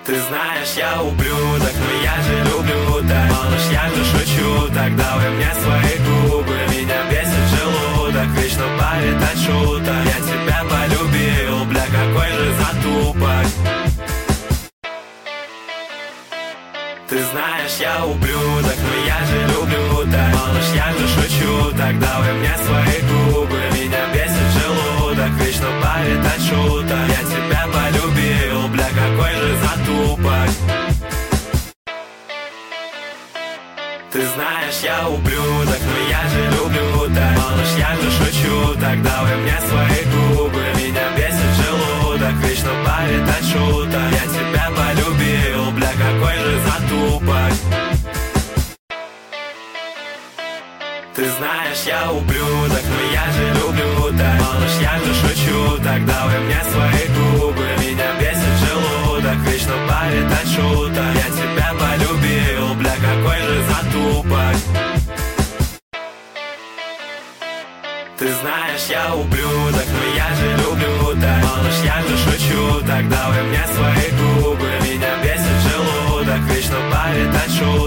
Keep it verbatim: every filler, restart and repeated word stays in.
Ты знаешь, я ублюдок, но я же люблю так. Малыш, я же шучу, так давай мне свои губы. Меня бесит желудок, вечно парит от шуток. Я тебя полюбил, бля, какой же затупок. Ты знаешь, я ублюдок, но я же люблю так. Малыш, я же шучу, так давай мне свои губы. Меня бесит желудок, вечно парит от шуток. Я тебя полюбил, бля, какой же затупок. Ты знаешь, я ублюдок, но я же люблю так. Малыш, я же шучу, так давай мне свои губы. Меня бесит желудок, вечно парит от шуток. Я тебя полюбил, бля, какой же затупок. Ты знаешь, я ублюдок, но я же люблю так. Малыш, я же шучу, так давай мне свои губы. Меня бесит желудок, вечно парит от шуток. Я тебя полюбил, бля, какой же затупок. Ты знаешь, я ублюдок, но я же люблю так. Малыш, я же шучу, так давай мне свои губы. Меня бесит желудок, вечно парит от шуток.